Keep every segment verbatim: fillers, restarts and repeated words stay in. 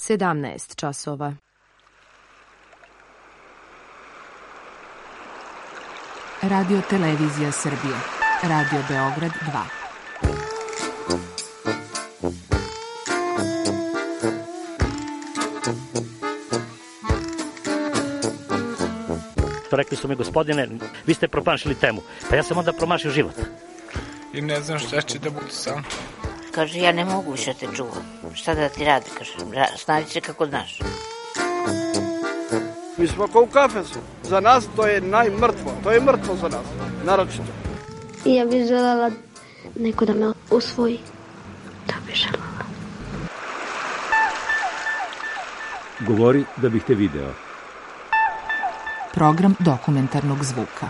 sedamnaest časova. Radio Televizija Srbije. Radio Beograd dva. Rekli su mi, gospodine, vi ste promašili temu. Pa ja sam onda promašio život. I ne znam šta će da budu sam. Kaže, ja ne mogu više te čuvam. Šta da ti radi, kaže, snađi se kako znaš. Mi smo kao u kafesu. Za nas to je najmrtvo. To je mrtvo za nas, naročito. Ja bih želela neko da me usvoji. To bih želela. Govori da bih te video. Program dokumentarnog zvuka.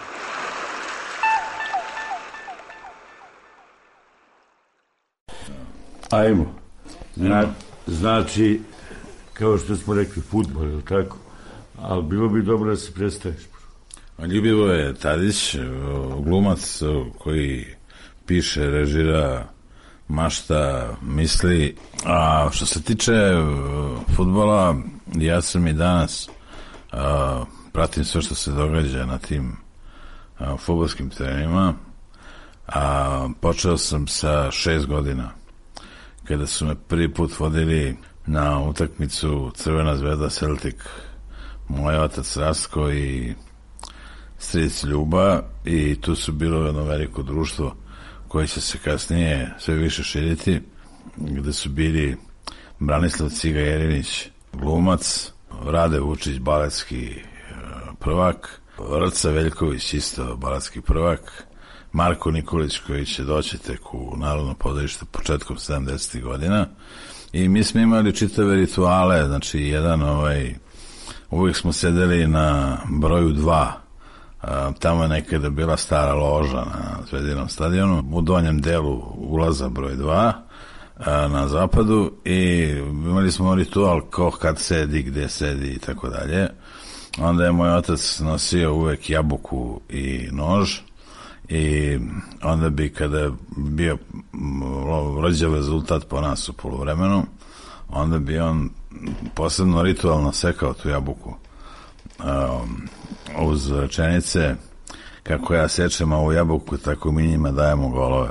Ajmo. Zna, znači, kao što smo rekli, fudbal, je li tako? Ali bilo bi dobro da se predstaviš. Ljubivoje Tadić, glumac koji piše, režira, mašta, misli. A što se tiče fudbala, ja sam i danas a, pratim sve što se događa na tim a, fudbalskim terenima. A, počeo sam sa šest godina, kada su me prvi put vodili na utakmicu Crvena zvezda Celtic, moj otac Rastko i stric Ljuba, i tu su bilo jedno veliko društvo koje će se kasnije sve više širiti, gde su bili Branislav Ciga Jerinić, glumac, Rade Vučić, baletski prvak, Rca Veljković, isto baletski prvak, Marko Nikolić, koji će doći tek u Narodno pozorište početkom sedamdesetih godina, i mi smo imali čitave rituale, znači jedan ovaj, uvijek smo sedeli na broju dva, tamo je nekada bila stara loža na Zvezdinom stadionu, u donjem delu ulaza broj dva, na zapadu, i imali smo ritual ko kad sedi, gde sedi i tako dalje. Onda je moj otac nosio uvek jabuku i nož, i onda bi, kada je bio rođen rezultat po nas u poluvremenu, onda bi on posebno ritualno sekao tu jabuku um, uz rečenice: kako ja sečem ovu jabuku, tako mi njima dajemo golove.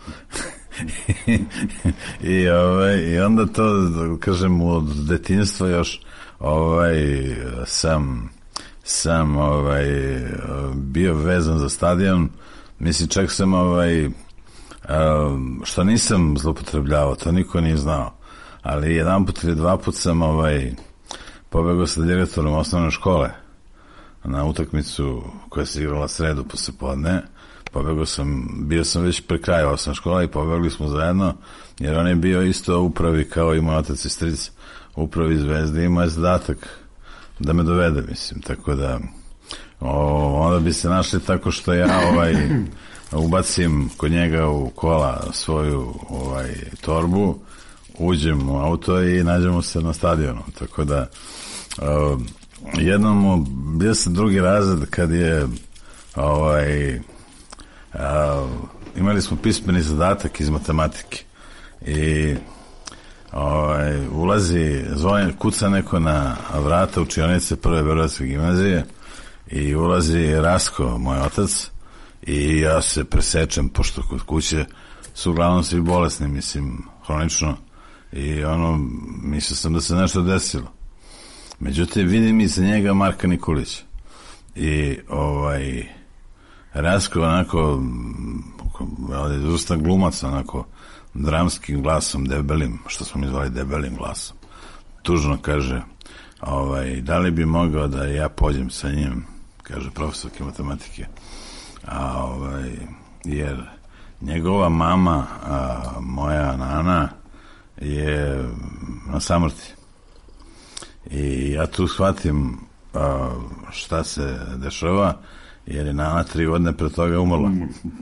I, ovaj, i onda to, kažem, od detinjstva još ovaj, sam sam ovaj, bio vezan za stadion. Mislim, čak sam ovaj, što nisam zloupotrebljavao, to niko nije znao, ali jedan put ili dva put sam ovaj, pobegao sa direktorom osnovne škole na utakmicu koja se igrala sredu poslepodne. Pobegao sam, bio sam već pre kraja osnovne škola i pobegli smo zajedno, jer on je bio isto u upravi kao i moj otac i stric upravi Zvezde, i imao je zadatak da me dovede, mislim, tako da o, onda bi se našli tako što ja ovaj ubacim kod njega u kola svoju ovaj torbu, uđem u auto i nađemo se na stadionu, tako da o, jednom bio sam drugi razred kad je ovaj a, imali smo pismeni zadatak iz matematike i ovaj, ulazi, zvoni, kuca neko na vrata učionice Prve beogradske gimnazije i ulazi Rasko, moj otac, i ja se presečem, pošto kod kuće su uglavnom svi bolesni, mislim, hronično, i ono, mislio sam da se nešto desilo. Međutim, vidim iza njega Marka Nikolića i ovaj Rasko onako, izvrstan glumac, onako dramskim glasom, debelim, što smo mi zvali debelim glasom, tužno kaže: ovaj, da li bi mogao da ja pođem sa njim, kaže profesorke matematike, a, ovaj, jer njegova mama, a, moja nana, je na samrti. I ja tu shvatim a, šta se dešava, jer je nana tri godine pre toga umrla.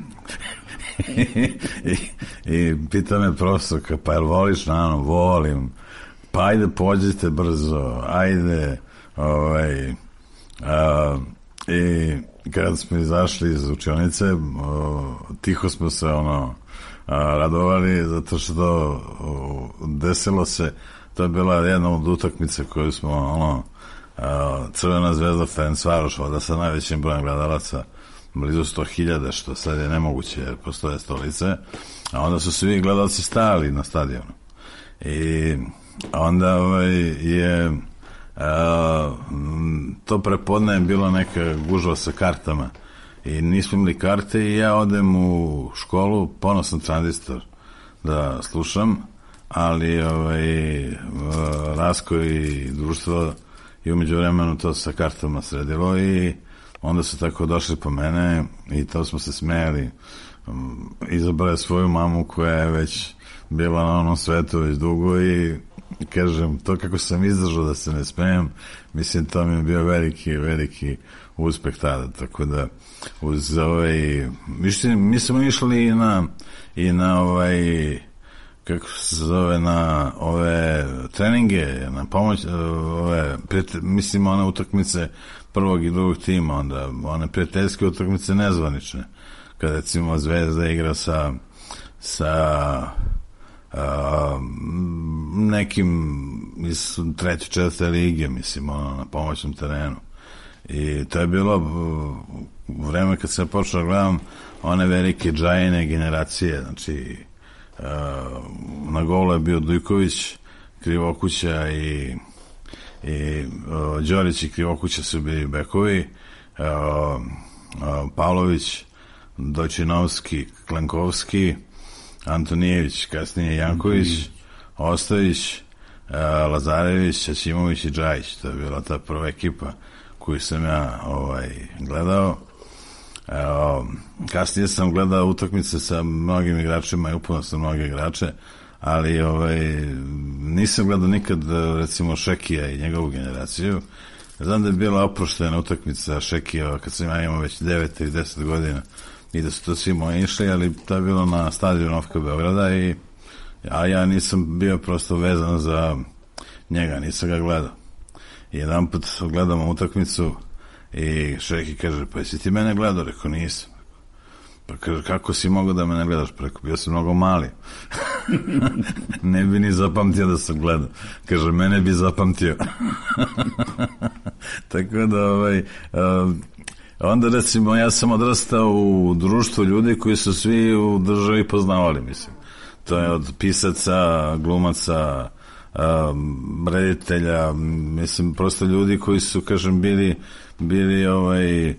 I, i, i pita me profesorka: pa jel voliš nanu? Volim. Pa ajde, pođite brzo, ajde. Ovaj, a, i kada smo izašli iz učionice, o, tiho smo se ono a, radovali, zato što o, desilo se to je bila jedna od utakmice koju smo, ono, Crvena zvezda Ferencvaroš, da sa najvećim brojem gledalaca, blizu sto hiljada, što sad je nemoguće jer postoje stolice, a onda su svi gledalci stajali na stadionu. I onda ovaj, je a, to prepodne je bilo neka gužva sa kartama i nismo imali karte i ja odem u školu, ponosan tranzistor da slušam, ali ovaj, Rasko i društvo i umeđu vremenu to sa kartama sredilo i onda su tako došli po mene i to smo se smejali. Izabrali svoju mamu koja je već bila na onom svetu već dugo i kažem, to kako sam izdržao da se ne smejem, mislim, to mi je bio veliki, veliki uspeh tada, tako da uz ovaj, mislim, mi smo išli i na i na ovaj, kako se zove, na ove treninge, na pomoć, ove, mislim, one utakmice prvog i drugog tima, onda one prijateljske utakmice nezvanične, kada recimo Zvezda igra sa sa a, nekim iz treće, četvrte lige, mislim, ono, na pomoćnom terenu. I to je bilo u vreme kad se počeo gledam one velike džajine generacije, znači a, na golu je bio Dujković, Krivokuća i i o, Đorić i Krivokuća su bili bekovi, o, o, Pavlović, Dojčinovski, Klenkovski, Antonijević, kasnije Janković, Ostojić, Lazarević, Aćimović i Džajić. To je bila ta prva ekipa koju sam ja ovaj, gledao. O, kasnije sam gledao utakmice sa mnogim igračima i upuno sam mnogi igrače, ali ovaj, nisam gledao nikad, recimo, Šekija i njegovu generaciju. Znam da je bila oproštena utakmica Šekija kad sam ja imao već devet ili deset godina i da su to svi moji išli, ali to je bilo na stadionu N O F K Beograda i a ja nisam bio prosto vezan za njega, nisam ga gledao. I jedan put gledamo utakmicu i Šeki kaže, pa jesi ti mene gledao? Rekao, nisam. Pa kaže, kako si mogao da me ne gledaš? Pa rekao, bio sam mnogo mali. Ne bi ni zapamtio da sam gledao. Kaže, mene bi zapamtio. Tako da, ovaj, onda recimo, ja sam odrastao u društvu ljudi koji su svi u državi poznavali, mislim. To je od pisaca, glumaca, reditelja, mislim, prosto ljudi koji su, kažem, bili, bili ovaj,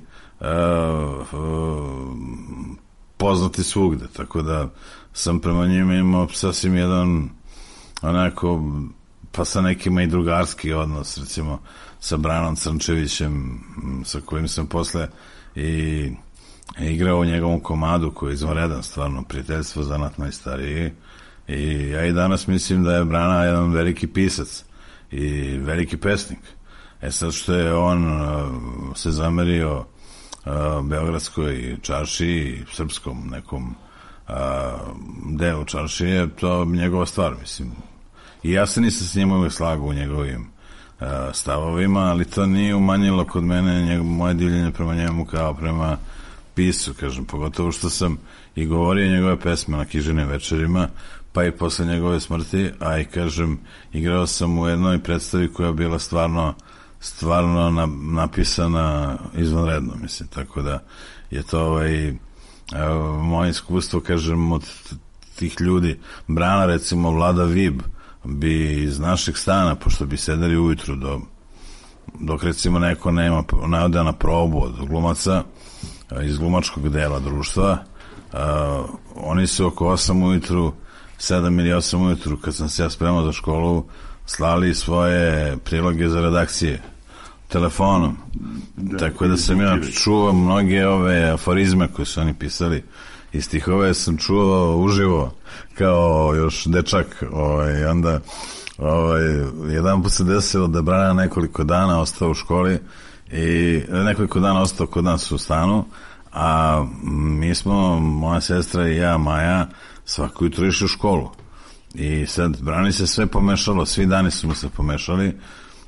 poznati svugde, tako da sam prema njima imao sasvim jedan onako, pa sa nekima i drugarski odnos, recimo sa Branom Crnčevićem, sa kojim sam posle i igrao u njegovom komadu koji je izvanredan, stvarno, prijateljstvo zanat najstariji. I ja i danas mislim da je Brana jedan veliki pisac i veliki pesnik. E sad što je on uh, se zamerio uh, beogradskoj čaršiji, srpskom nekom uh, delu čaršije, to je njegova stvar, mislim. I ja se nisam s njim uvijek slagao u njegovim uh, stavovima, ali to nije umanjilo kod mene njegov, moje divljenje prema njemu kao prema pisu, kažem, pogotovo što sam i govorio njegove pesme na književnim večerima, pa i posle njegove smrti, a i kažem, igrao sam u jednoj predstavi koja je bila stvarno stvarno na, napisana izvanredno, mislim, tako da je to ovaj, moje iskustvo, kažem, od tih ljudi. Brana, recimo, Vlada Vib bi iz našeg stana, pošto bi sedeli ujutru do, dok recimo neko nema, ne ode na probu od glumaca iz glumačkog dela društva, a, oni su oko osam ujutru, sedam ili osam ujutru, kad sam se ja spremao za školu, slali svoje priloge za redakcije telefonom. Da, tako da sam ja čuo mnoge ove aforizme koje su oni pisali i stihove sam čuo uživo kao još dečak. Ovaj, onda ovaj, jedan put se desilo da Brana nekoliko dana ostao u školi i nekoliko dana ostao kod nas u stanu, a mi smo, moja sestra i ja, Maja, svako jutro išli u školu. I sad Brani se sve pomešalo, svi dani su mu se pomešali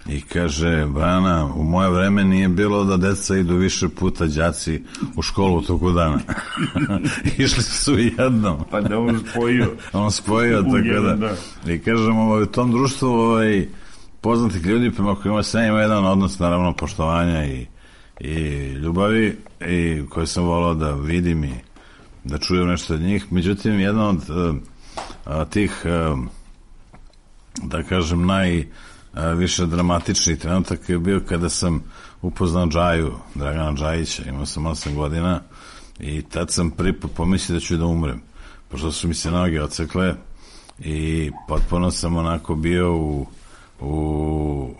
i kaže, Brana, u moje vreme nije bilo da deca idu više puta đaci u školu u toku dana. Išli su jednom. Pa da on spojio. On spojio, tako da. da. I kažem, ovaj, u tom društvu ovaj, poznatih ljudi prema kojima sam imao jedan odnos, naravno, poštovanja i, i ljubavi, i koje sam volao da vidim i da čujem nešto od njih. Međutim, jedan od a, tih, a, da kažem, naj više dramatični trenutak je bio kada sam upoznao Džaju, Dragana Džajića. Imao sam osam godina i tad sam prvi put pomislio da ću da umrem, pošto su mi se noge odsekle i potpuno sam onako bio u, u,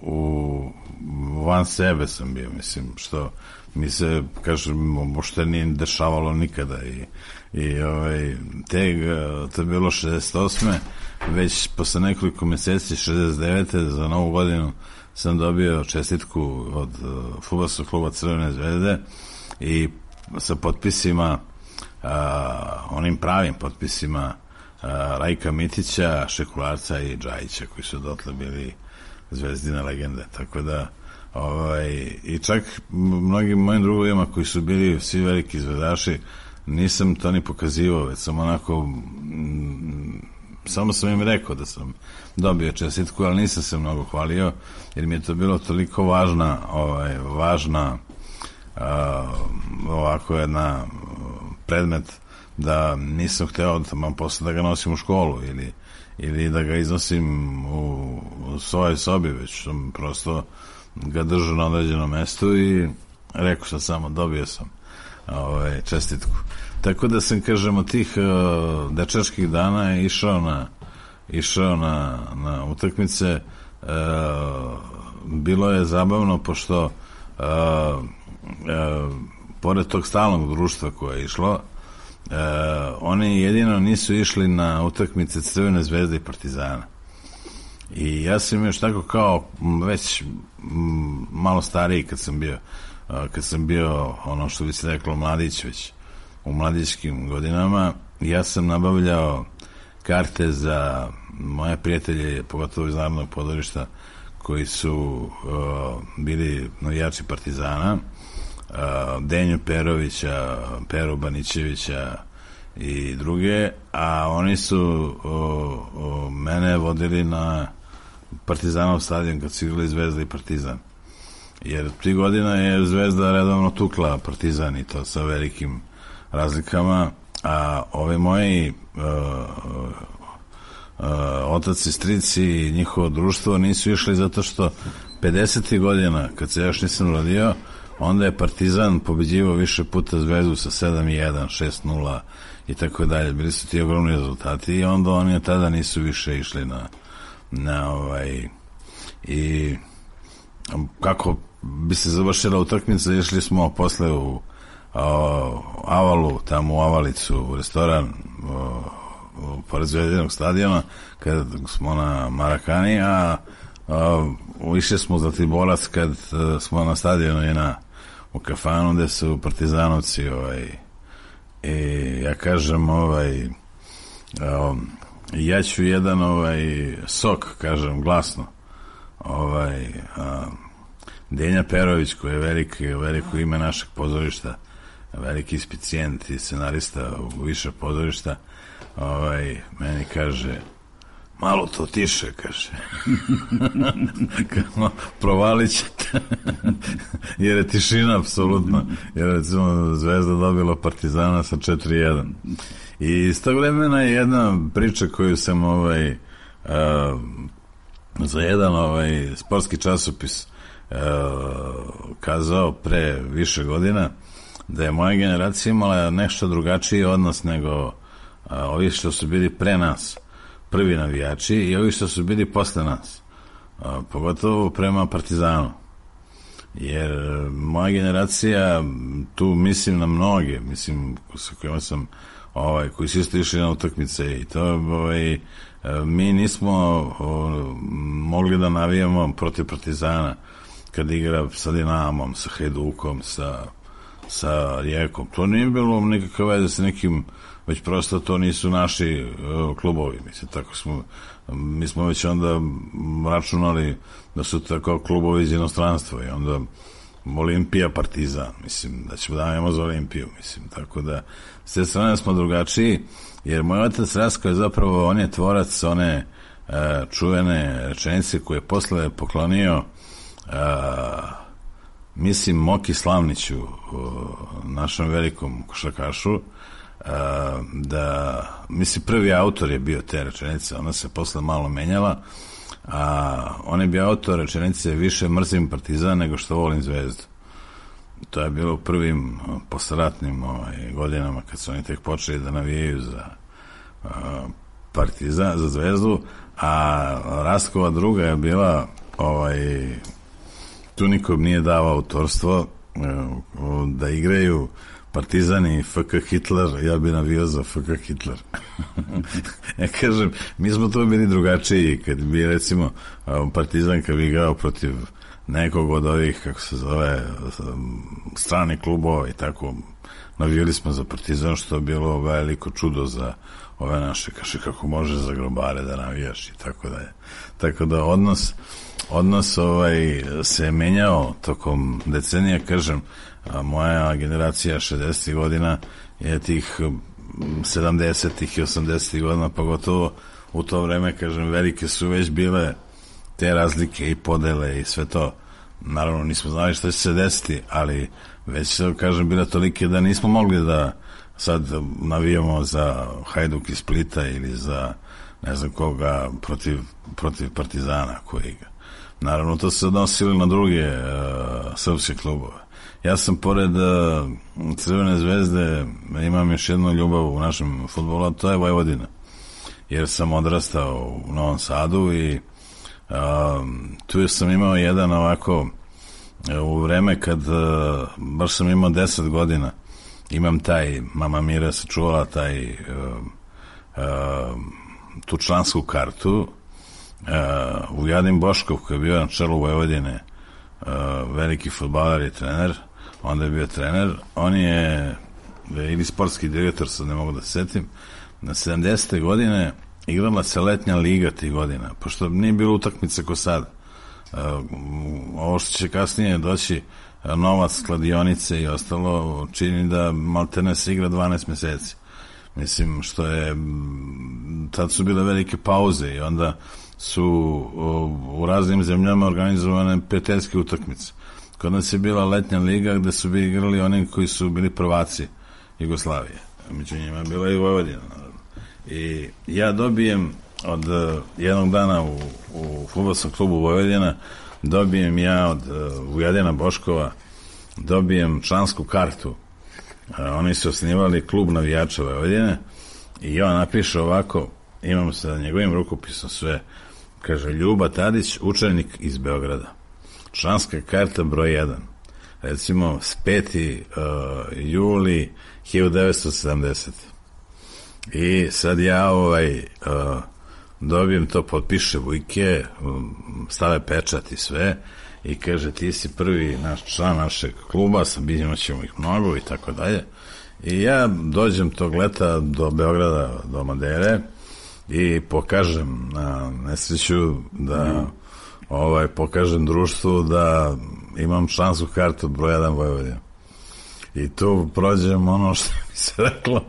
u van sebe sam bio, mislim, što mi se, kažem, možda nije dešavalo nikada i, i ovaj, te, to je bilo šezdeset osme Već posle nekoliko meseci, šezdeset devete za novu godinu, sam dobio čestitku od uh, fudbalskog kluba Crvene zvezde i sa potpisima, uh, onim pravim potpisima uh, Rajka Mitića, Šekularca i Džajića, koji su dotle bili zvezdine legende. Tako da, ovaj, i čak mnogim mojim drugovima koji su bili svi veliki zvezdaši, nisam to ni pokazivao, već sam onako... Mm, samo sam im rekao da sam dobio čestitku, ali nisam se mnogo hvalio, jer mi je to bilo toliko važna, ovaj, važna uh, ovako jedna predmet, da nisam hteo da posle da ga nosim u školu ili, ili da ga iznosim u, u svojoj sobi, već sam prosto ga držao na određenom mestu i rekao sam samo, dobio sam ovaj, čestitku. Tako da sam, kažem, od tih uh, dečačkih dana je išao na, išao na, na utakmice. Uh, bilo je zabavno, pošto uh, uh, pored tog stalnog društva koje je išlo, uh, oni jedino nisu išli na utakmice Crvene zvezde i Partizana. I ja sam još tako kao već m, malo stariji kad sam bio, uh, kad sam bio ono što bi se reklo mladić već, u mladićkim godinama, ja sam nabavljao karte za moje prijatelje, pogotovo iz Narodnog pozorišta, koji su uh, bili navijači Partizana, uh, Denju Perovića, Peru Banićevića i druge, a oni su uh, uh, mene vodili na Partizanov stadion kad su igrali Zvezda i Partizan. Jer tri godina je Zvezda redovno tukla Partizan i to sa velikim razlikama, a ove moji uh, uh, otac i strici i njihovo društvo nisu išli zato što pedesetih godina, kad se još nisam rodio, onda je Partizan pobeđivao više puta Zvezdu sa sedam jedan, šest nula i tako dalje. Bili su ti ogromni rezultati i onda oni od tada nisu više išli na, na ovaj, i kako bi se završila utakmica, išli smo posle u Avalu, tamo u Avalicu, u restoran u pored Zvezdinog stadiona, kad smo na Marakani, a, a išli smo za Tiborac kad a, smo na stadionu i na u kafanu gde su partizanovci, ovaj, i ja kažem, ovaj, a, ja ću jedan ovaj sok, kažem glasno, ovaj, a, Denja Perović, koji je veliki, veliko ime našeg pozorišta, veliki spicijent i scenarista u više pozorišta, ovaj, meni kaže, malo to tiše, kaže. Provalit ćete. Jer je tišina, apsolutno. Jer recimo Zvezda dobila Partizana sa četiri jedan. I iz tog vremena je jedna priča koju sam ovaj, uh, za jedan ovaj, sportski časopis uh, kazao pre više godina, da je moja generacija imala nešto drugačiji odnos nego a, ovi što su bili pre nas, prvi navijači, i ovi što su bili posle nas, a, pogotovo prema Partizanu. Jer moja generacija, tu mislim na mnoge, mislim sa kojima sam, ovaj, koji su isto išli na utakmice i to, ovaj, mi nismo o, mogli da navijamo protiv Partizana kad igra sa Dinamom, sa Hajdukom, sa sa Rijekom. To nije bilo nikakve veze sa nekim, već prosto to nisu naši uh, klubovi. Mislim, tako smo, mi smo već onda računali da su tako klubovi iz inostranstva i onda Olimpija, Partizan, mislim, da ćemo da imamo za Olimpiju, mislim, tako da s te strane smo drugačiji, jer moj otac Rasko je zapravo, on je tvorac one uh, čuvene rečenice koje je posle poklonio uh, mislim Moki Slavniću, našem velikom košarkašu, da, mislim, prvi autor je bio te rečenice, ona se posle malo menjala, a on je bio autor rečenice više mrzim Partizan nego što volim Zvezdu. To je bilo u prvim posleratnim ovaj, godinama kad su oni tek počeli da navijaju za uh, Partizan, za Zvezdu, a Rastkova druga je bila ovaj, tu nikom nije dao autorstvo da igraju Partizan i F K Hitler, ja bi navio za F K Hitler. Ja kažem, mi smo to bili drugačiji, kad bi recimo Partizan kad bi igrao protiv nekog od ovih, kako se zove, strani klubova i tako, navijeli smo za Partizan, što je bilo veliko čudo za ove naše, kaže, kako može za grobare da navijaš i tako da je. Tako da odnos odnos ovaj se je menjao tokom decenija, kažem, a moja generacija šezdesetih godina je tih sedamdesetih i osamdesetih godina, pogotovo u to vreme, kažem, velike su već bile te razlike i podele i sve to. Naravno, nismo znali šta će se desiti, ali već, kažem, bile tolike da nismo mogli da sad navijamo za Hajduk iz Splita ili za ne znam koga protiv, protiv Partizana koji igra. Naravno, to se odnosilo na druge uh, srpske klubove. Ja sam pored uh, Crvene zvezde, imam još jednu ljubav u našem fudbalu, a to je Vojvodina. Jer sam odrastao u Novom Sadu i uh, tu sam imao jedan ovako, uh, u vreme kad uh, baš sam imao deset godina, imam taj, mama Mira se čuvala taj uh, uh, tu člansku kartu. Uh, Vujadin Boškov koji je bio na čelu Vojvodine, uh, veliki fudbaler i trener, onda je bio trener, on je ili sportski direktor, sad ne mogu da se setim, na sedamdesete godine igrala se letnja liga tih godina, pošto nije bilo utakmice ko sad. Uh, ovo što će kasnije doći, uh, novac, kladionice i ostalo, čini da maltene se igra dvanaest meseci. Mislim, što je, tad su bile velike pauze i onda su u raznim zemljama organizovane prijateljske utakmice. Kod nas je bila letnja liga gde su bili igrali oni koji su bili prvaci Jugoslavije. Među njima je bila i Vojvodina. I ja dobijem od jednog dana u, u fudbalskom klubu Vojvodina, dobijem ja od Vujadina Boškova, dobijem člansku kartu. Oni su osnivali klub navijača Vojvodine i on napiše ovako, imam sa njegovim rukopisom sve, kaže, Ljuba Tadić, učenik iz Beograda, članska karta broj jedan, recimo s peti juli hiljadu devetsto sedamdesete. I sad ja ovaj uh, dobijem to, potpiše Vujke, stave pečat i sve i kaže, ti si prvi naš član našeg kluba, sad vidimo ćemo ih mnogo i tako dalje. I ja dođem tog leta do Beograda, do Madere i pokažem na nesreću da ovaj, pokažem društvu da imam člansku kartu broj jedan Vojvodina. I tu prođem ono što mi se reklo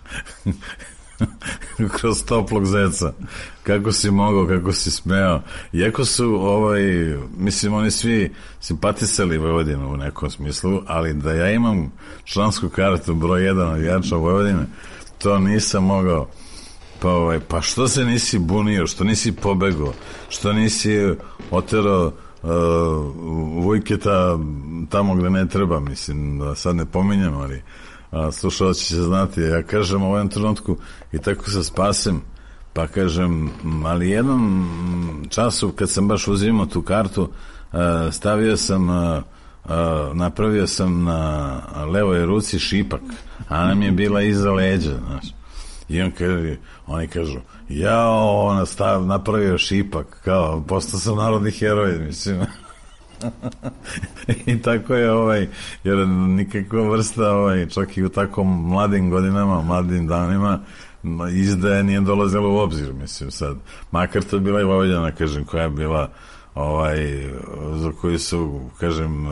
kroz toplog zeca. Kako si mogao, kako si smeo. Iako su, ovaj, mislim, oni svi simpatisali Vojvodinu u nekom smislu, ali da ja imam člansku kartu broj jedan navijača Vojvodine, to nisam mogao. Pa, ovaj, pa što se nisi bunio, što nisi pobegao, što nisi oterao uh, Vujketa tamo gde ne treba, mislim, da sad ne pominjem, ali a, slušalci će znati, ja kažem u ovom trenutku i tako se spasem, pa kažem, ali jednom času kad sam baš uzimao tu kartu, a, stavio sam, a, a, napravio sam na levoj ruci šipak, a nam je bila iza leđa, znaš. I on kaže, oni kažu, jao, on stav, napravio šipak, kao, postao sam narodni heroj, mislim. I tako je, ovaj, jer nikakva vrsta, ovaj, čak i u tako mladim godinama, mladim danima, izdaje nije dolazila u obzir, mislim sad. Makar to bila i Vojvodina, kažem, koja je bila, ovaj, za koju su, kažem,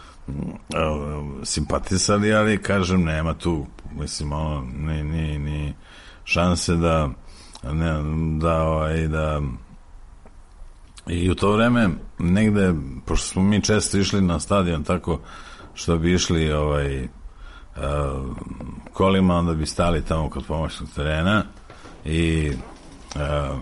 simpatisali, ali, kažem, nema tu, mislim, ono, ni, ni, ni šanse da, ne, da, ovaj, da, i u to vreme, negde, pošto smo mi često išli na stadion tako što bi išli ovaj, uh, kolima, onda bi stali tamo kod pomoćnog terena i uh,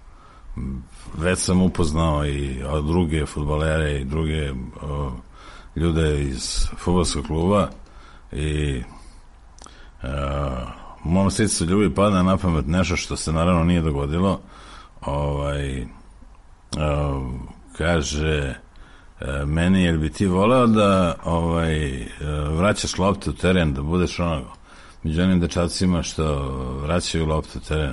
već sam upoznao i druge fudbalere i druge uh, ljude iz fudbalskog kluba i uh, u mom srcu ljubi pada na pamet nešto što se naravno nije dogodilo, ovaj Uh, kaže uh, meni, jel bi ti voleo da ovaj, uh, vraćaš loptu u teren, da budeš onoga među onim dečacima što vraćaju loptu u teren?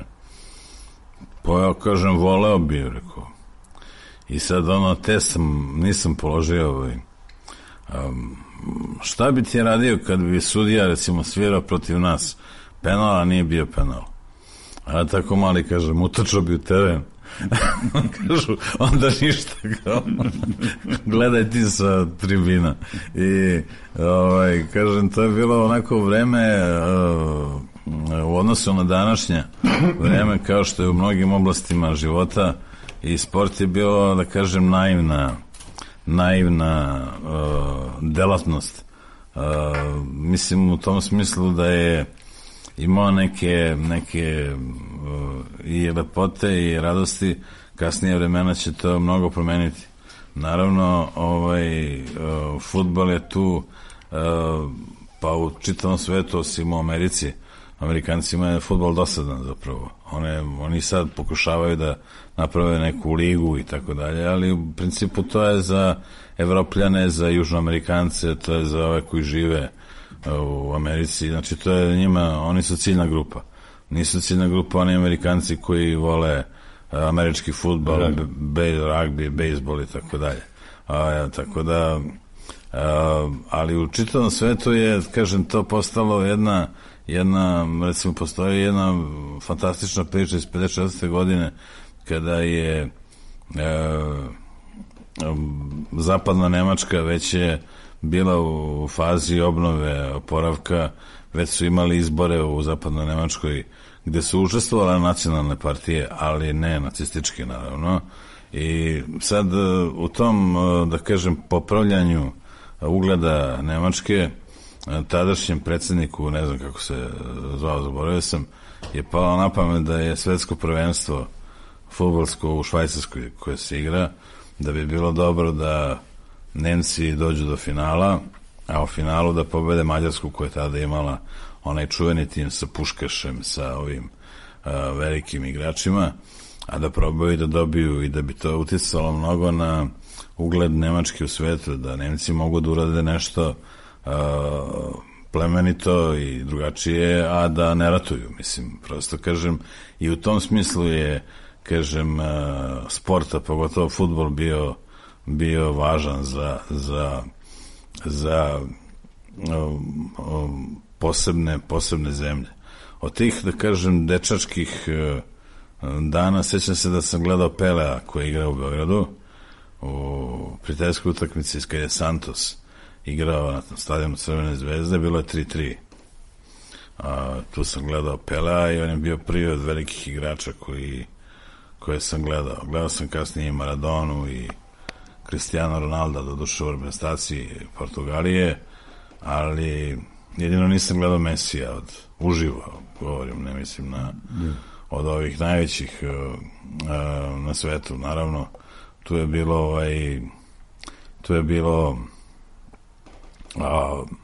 Pa ja kažem, voleo bi, rekao. I sad ono, te sam, nisam položio ovaj, um, šta bi ti radio kad bi sudija recimo svirao protiv nas penal, a nije bio penal? A tako mali, kažem, utočao bi u teren. Kažu, onda ništa, kao, gledaj ti sa tribina. I ovaj, kažem, to je bilo onako vreme uh, u odnosu na današnje vreme, kao što je u mnogim oblastima života i sport je bilo, da kažem, naivna naivna uh, delatnost. Uh, mislim u tom smislu da je imao neke, neke uh, i lepote i radosti. Kasnije vremena će to mnogo promeniti. Naravno, ovaj, uh, fudbal je tu, uh, pa u čitavom svetu, osim u Americi, Amerikancima je fudbal dosadan zapravo. One, oni sad pokušavaju da naprave neku ligu i tako dalje, ali u principu to je za Evropljane, za Južnoamerikance, to je za ove koji žive u Americi, znači to je njima, oni su ciljna grupa. Nisu ciljna grupa oni Amerikanci koji vole američki fudbal, ragbi, bejsbol i tako dalje. A, tako da, a, ali u čitavom svetu je, kažem, to postalo jedna, jedna, recimo postoji jedna fantastična priča iz pedeset četvrte godine kada je a, zapadna Nemačka već je bila u fazi obnove, oporavka, već su imali izbore u zapadnoj Nemačkoj gde su učestvovale nacionalne partije, ali ne nacističke naravno. I sad u tom, da kažem, popravljanju ugleda Nemačke, tadašnjem predsjedniku, ne znam kako se zvao, zaboravio sam, je palo na pamet da je svetsko prvenstvo fudbalsko u Švajcarskoj koje se igra, da bi bilo dobro da Nemci dođu do finala, a u finalu da pobede Mađarsku koja je tada imala onaj čuveni tim sa Puškašem, sa ovim a, velikim igračima, a da probaju da dobiju i da bi to uticalo mnogo na ugled Nemačke u svetu, da Nemci mogu da urade nešto a, plemenito i drugačije, a da ne ratuju, mislim, prosto kažem, i u tom smislu je, kažem, a, sporta, pogotovo fudbal bio bio važan za za za um, um, posebne posebne zemlje. Od tih, da kažem, dečačkih uh, dana sećam se da sam gledao Pelea koji je igrao u Beogradu u prijateljskoj utakmici kad je Santos igrao na stadionu Crvene zvezde, bilo je tri tri. A, tu sam gledao Pelea i on je bio prvi od velikih igrača koji koje sam gledao. Gledao sam kasnije i Maradonu i Cristiano Ronaldo, doduše u reprezentaciji Portugalije, ali jedino nisam gledao Mesija od uživo, govorim, ne mislim na od ovih najvećih uh, uh, na svetu. Naravno, tu je bilo ovaj, tu je bilo uh,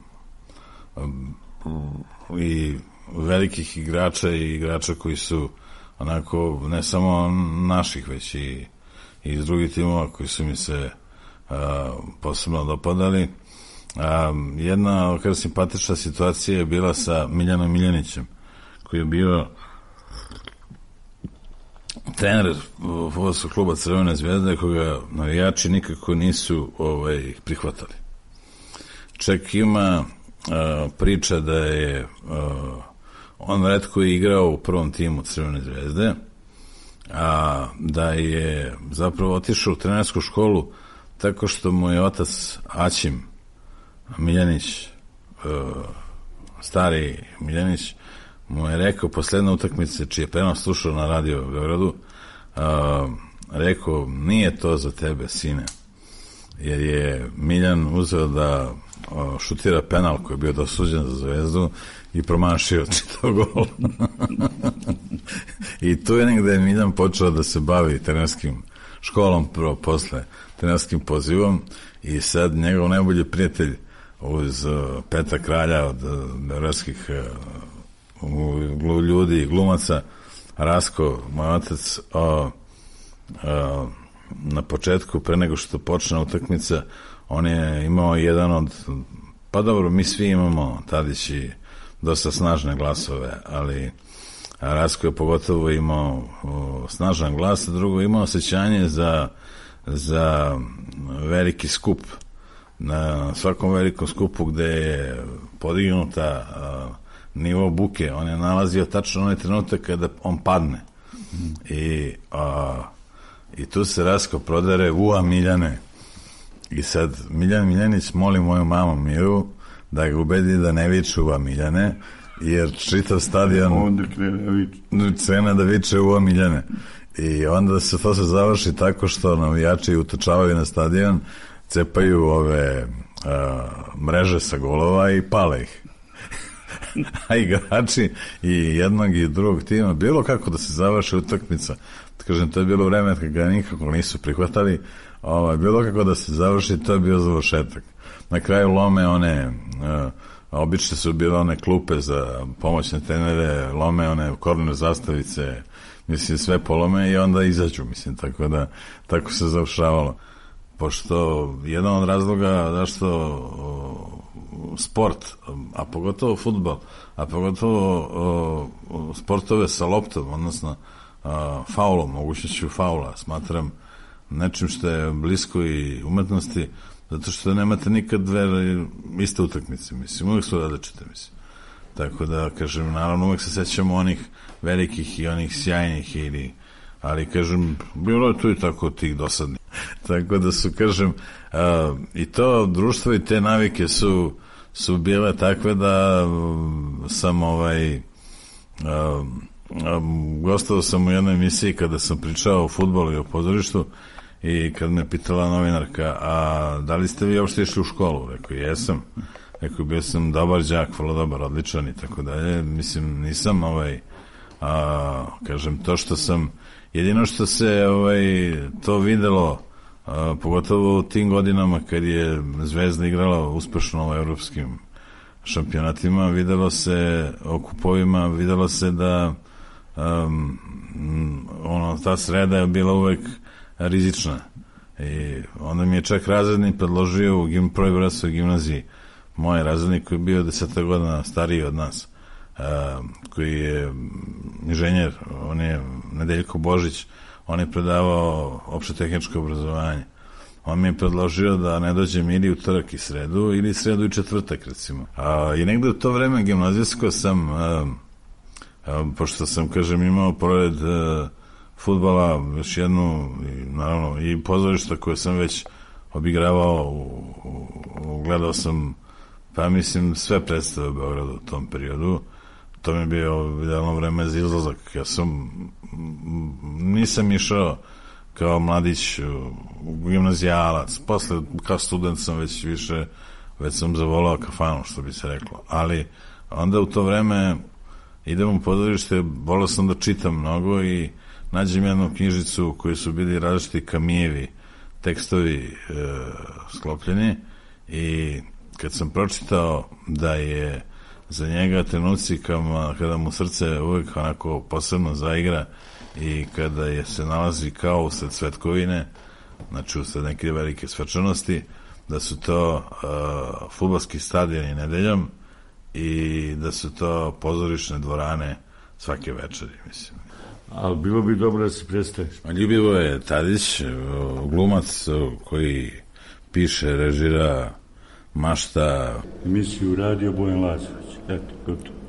uh, i velikih igrača i igrača koji su onako, ne samo naših, već i iz drugih timova koji su mi se uh, posebno dopadali. Uh, jedna kada simpatična situacija je bila sa Miljanom Miljanićem, koji je bio trener fudbalskog kluba Crvene zvezde koga navijači nikako nisu ovaj, prihvatali. Čak ima uh, priča da je uh, on retko igrao u prvom timu Crvene zvezde, a da je zapravo otišao u trenersku školu tako što mu je otac Aćim Miljanić, uh, stari Miljanić, mu je rekao poslednje utakmice, čiji je prenos slušao na radio u Beogradu, uh, rekao, nije to za tebe, sine, jer je Miljan uzeo da uh, šutira penal koji je bio dosuđen za Zvezdu i promašio čitav gol. I tu je negde Miljan počeo da se bavi trenerskim školom, prvo posle trenerskim pozivom, i sad njegov najbolji prijatelj uz uh, Peta Kralja od uh, beogradskih uh, ljudi i glumaca, Rasko, moj otac, uh, uh, na početku, pre nego što počne utakmica, on je imao jedan od, pa dobro, mi svi imamo Tadić i dosta snažne glasove, ali Rasko je pogotovo imao uh, snažan glas, a drugo imao osjećanje za, za veliki skup. Na svakom velikom skupu gde je podignuta uh, nivo buke, on je nalazio tačno onaj trenutak kada on padne. Mm. I, uh, i tu se Rasko prodere, ua Miljane. I sad Miljan Miljanić moli moju mamu Miru da ga ubedi da ne viče ua Miljane, jer čitav stadion onda krene da viče ua Miljane. I onda se to se završi tako što navijači utočavaju na stadion, cepaju ove a, mreže sa golova i pale ih. A igrači i jednog i drugog tima, bilo kako da se završi utakmica, kažem, to je bilo vreme kad ga nikako nisu prihvatali, ovaj, bilo kako da se završi, to je bio završetak. Na kraju lome one, a, obično su bile one klupe za pomoćne trenere, lome one korner zastavice, mislim, sve polome i onda izađu, mislim, tako da, tako se završavalo. Pošto jedan od razloga zašto o, sport, a pogotovo fudbal, a pogotovo o, sportove sa loptom, odnosno a, faulom, mogućnošću faula, smatram nečim što je blisko i umetnosti, zato što nemate nikad dve iste utakmice, mislim, uvijek su različite, mislim. Tako da, kažem, naravno uvijek se sećamo onih velikih i onih sjajnih, ili, ali, kažem, bilo je tu i tako tih dosadnih. Tako da su, kažem, uh, i to društvo i te navike su, su bile takve da um, sam ovaj um, um, gostao sam u jednoj emisiji kada sam pričao o fudbalu i o pozorištu, i kad me pitala novinarka, a da li ste vi uopšte išli u školu? Rekao, jesam. Rekao, bio sam dobar đak, vrlo dobar, odličan i tako dalje. Mislim, nisam ovaj, a, kažem, to što sam, jedino što se ovaj, to videlo, a, pogotovo u tim godinama kad je Zvezda igrala uspešno u evropskim šampionatima, videlo se o kupovima, videlo se da um, ono, ta sreda je bila uvek rizična. I onda mi je čak razrednik predložio u gim, prvoj Beogradskoj gimnaziji, moj razrednik koji je bio deseta godina stariji od nas, a, koji je inženjer, on je Nedeljko Božić, on je predavao opšte tehničko obrazovanje. On mi je predložio da ne dođem ili utorak i sredu, ili sredu i četvrtak, recimo. A, i negde u to vreme gimnazijsko sam, a, a, pošto sam, kažem, imao pored a, fudbala još jednu, i, naravno, i pozorišta koje sam već obigravao, u, u, u, gledao sam, pa mislim, sve predstave u Beogradu u tom periodu. To mi je bio idealno vreme za izlazak. Ja sam, nisam išao kao mladić u gimnazijalac, posle kao student sam već više, već sam zavolao kafanu, što bi se reklo. Ali onda u to vreme idem u pozorište, volao sam da čitam mnogo i nađem jednu knjižicu u kojoj su bili različiti Kamijevi tekstovi e, sklopljeni, i kad sam pročitao da je za njega trenuci kama, kada mu srce uvijek onako posebno zaigra i kada je se nalazi kao usred svetkovine, znači usred neke velike svečanosti, da su to uh, fudbalski stadioni nedeljom i da su to pozorišne dvorane svake večeri, mislim. ali bilo bi dobro da se predstaviš. A Ljubivoje Tadić, glumac koji piše, režira, mašta. Emisiju Radio Bojan Lazović. Eto, gotovo.